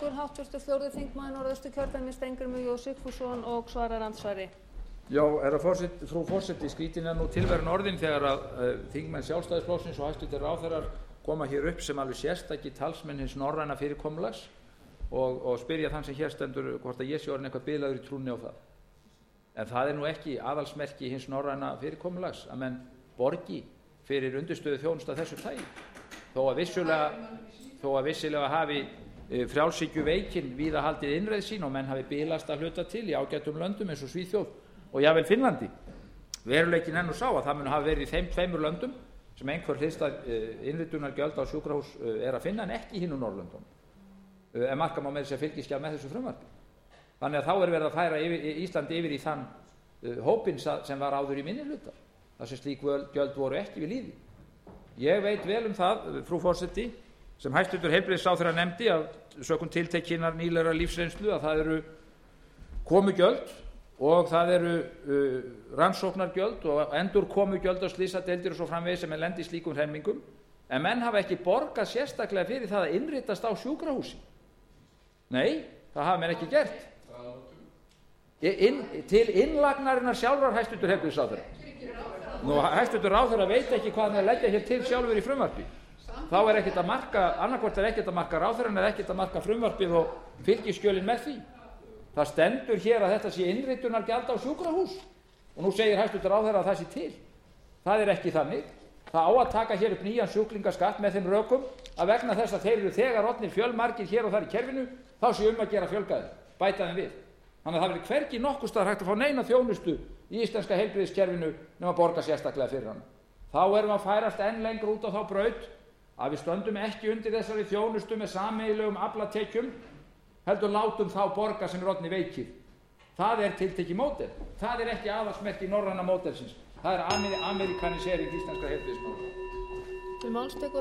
Frú forseti, skrítin er nú tilveran orðin þegar þingmenn Sjálfstæðisflokksins og hæstvirtir ráðherrar koma hér upp sem alveg sérstakir talsmenn hins norræna fyrirkomulags og spyrja þann sem hér stendur hvort ég sé orðinn eitthvað bilaður í trúnni á það. En það er nú ekki aðalsmerki hins norræna fyrirkomulags að menn borgi fyrir undirstöðu þjónustu af þessu tagi. Þó að vissulega hafi frjálshyggjuveikin víða haldið innreið sín og menn hafi bilast að hluta til í ágætum löndum eins og Svíþjóð og jafnvel Finnlandi. Veruleikinn er nú sá að það mun hafa verið í þeim tveimur löndum sem einhver hliðstæð innritunargjöld á sjúkrahús er að finna en ekki í hinum Norðurlöndunum. En marka má með þess að fylgiskjal með þessu frumvarpi. Þannig að þá er verið að færa Íslandi yfir í þann hópinn sem var áður í minnihluta, þar sem slík gjöld voru ekki við lýði. Ég veit vel um það, frú forseti, sem hæstvirtur heilbrigðisráðherra nefndi af sökum tiltekinnar nýlegrar lífsreynslu að það eru komugjöld og það eru rannsóknargjöld og endurkomugjöld á slysadeildir og svo framvegis sem menn lendi í slíkum hremmingum, en menn hafa ekki borgað sérstaklega fyrir það að innritast á sjúkrahúsi. Nei, það hafa menn ekki gert. Til innlagnarinnar sjálfrar, hæstvirtur heilbrigðisráðherra. Nú, hæstvirtur ráðherra veit ekki hvað hann er að leggja hér til sjálfur í frumvarpi. Þá er ekkert að marka, annarkvort er ekkert að marka ráðherrann eða ekkert að marka frumvarpið og fylgiskjölin með því. Það stendur hér að þetta sé innritunargjald á sjúkrahús og nú segir hæstvirtur ráðherra að það sé til. Það er ekki þannig. Það á að taka hér upp nýjan sjúklingaskatt með þeim rökum að vegna þess að þeir eru þegar orðnir fjölmargir hér og þar í kerfinu, þá sé að gera fjölgaði, bæta þeim við. Þannig að það verður hvergi nokkuð staðar hægt að fá neina þjónustu í íslenska heilbrigðiskerfinu nema borga sérstaklega fyrir hana. Þá erum við að færast enn lengur út á þá braut að við stöndum ekki undir þessari þjónustu með sameiginlegum aflatekjum, heldur látum þá borga sem er orðnir veikir. Það er tiltekið módel. Það er ekki aðalsmerki norræna módelsins. Það er amerikanisering íslenskra heilbrigðismála.